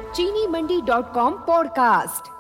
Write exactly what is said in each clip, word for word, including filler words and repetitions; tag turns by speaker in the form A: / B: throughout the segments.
A: चीनी Mandi dot com podcast.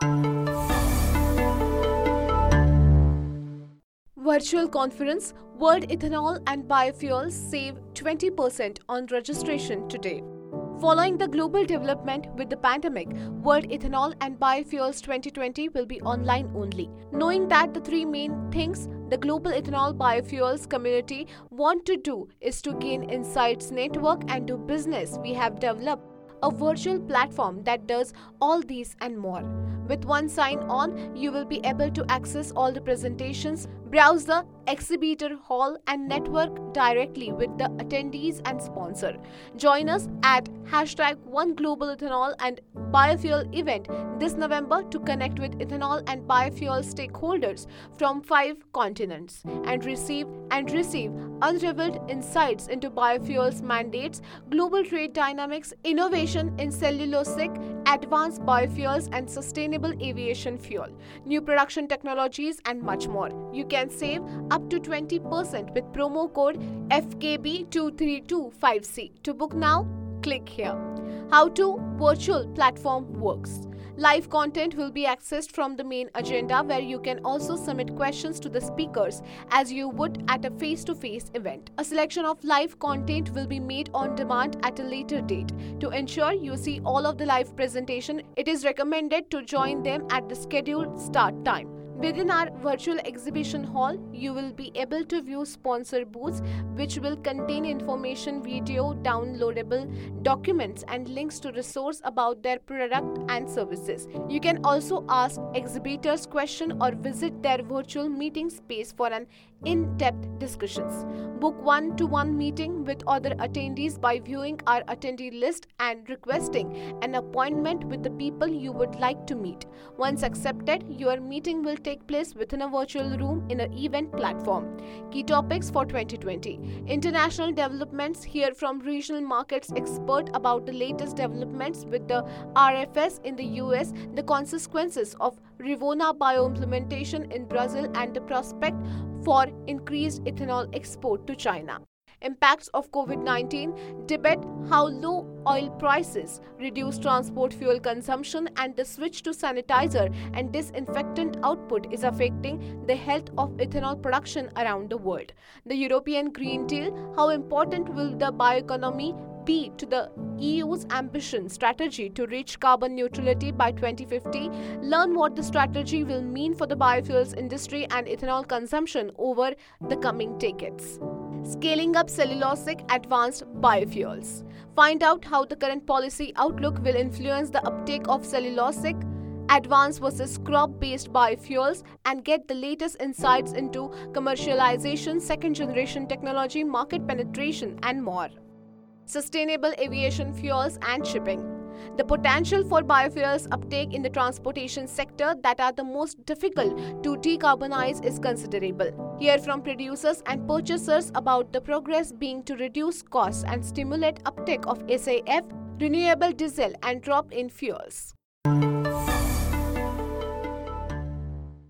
B: Virtual conference, World Ethanol and Biofuels save twenty percent on registration today. Following the global development with the pandemic, World Ethanol and Biofuels twenty twenty will be online only. Knowing that the three main things the global ethanol biofuels community want to do is to gain insights, network and do business, we have developed a virtual platform that does all these and more. With one sign on, you will be able to access all the presentations, browse the exhibitor hall and network directly with the attendees and sponsor. Join us at hashtag One Global Ethanol and Biofuel event this November to connect with ethanol and biofuel stakeholders from five continents and receive and receive unrivaled insights into biofuels mandates, global trade dynamics, innovation in cellulosic, advanced biofuels and sustainable aviation fuel, new production technologies and much more. You can save up to twenty percent with promo code F K B two three two five C. To book now, click here. How to virtual platform works. Live content will be accessed from the main agenda where you can also submit questions to the speakers as you would at a face-to-face event. A selection of live content will be made on demand at a later date. To ensure you see all of the live presentation, it is recommended to join them at the scheduled start time. Within our virtual exhibition hall, you will be able to view sponsor booths which will contain information, video, downloadable documents and links to resource about their product and services. You can also ask exhibitors questions or visit their virtual meeting space for an in-depth discussions. Book one-to-one meeting with other attendees by viewing our attendee list and requesting an appointment with the people you would like to meet. Once accepted, your meeting will take place within a virtual room in an event platform. Key topics for twenty twenty. International developments. Hear from regional markets expert about the latest developments with the R F S in the U S, the consequences of Rivona bio-implementation in Brazil and the prospect for increased ethanol export to China. Impacts of COVID nineteen, debate how low oil prices reduce transport fuel consumption and the switch to sanitizer and disinfectant output is affecting the health of ethanol production around the world. The European Green Deal, how important will the bioeconomy be to the E U's ambition strategy to reach carbon neutrality by twenty fifty? Learn what the strategy will mean for the biofuels industry and ethanol consumption over the coming decades. Scaling up cellulosic advanced biofuels. Find out how the current policy outlook will influence the uptake of cellulosic advanced versus crop-based biofuels and get the latest insights into commercialization, second-generation technology, market penetration, and more. Sustainable aviation fuels and shipping. The potential for biofuels uptake in the transportation sector that are the most difficult to decarbonize is considerable. Hear from producers and purchasers about the progress being to reduce costs and stimulate uptake of S A F, renewable diesel and drop-in fuels.